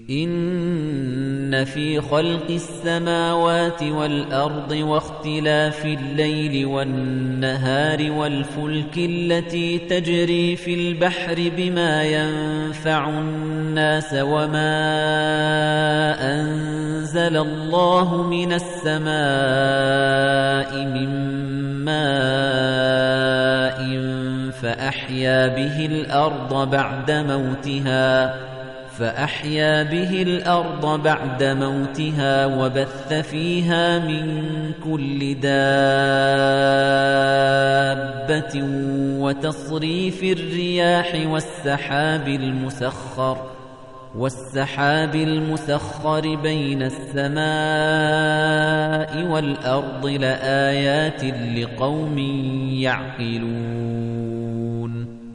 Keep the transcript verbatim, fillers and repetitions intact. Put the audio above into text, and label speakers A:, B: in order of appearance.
A: إِنَّ فِي خَلْقِ السَّمَاوَاتِ وَالْأَرْضِ وَاخْتِلَافِ اللَّيْلِ وَالنَّهَارِ وَالْفُلْكِ الَّتِي تَجْرِي فِي الْبَحْرِ بِمَا يَنفَعُ النَّاسَ وَمَا أَنزَلَ اللَّهُ مِنَ السَّمَاءِ مِن مَّاءٍ فَأَحْيَا بِهِ الْأَرْضَ بَعْدَ مَوْتِهَا فأحيا به الأرض بعد موتها وبث فيها من كل دابة وتصريف الرياح والسحاب المسخر والسحاب المسخر بين السماء والأرض لآيات لقوم يعقلون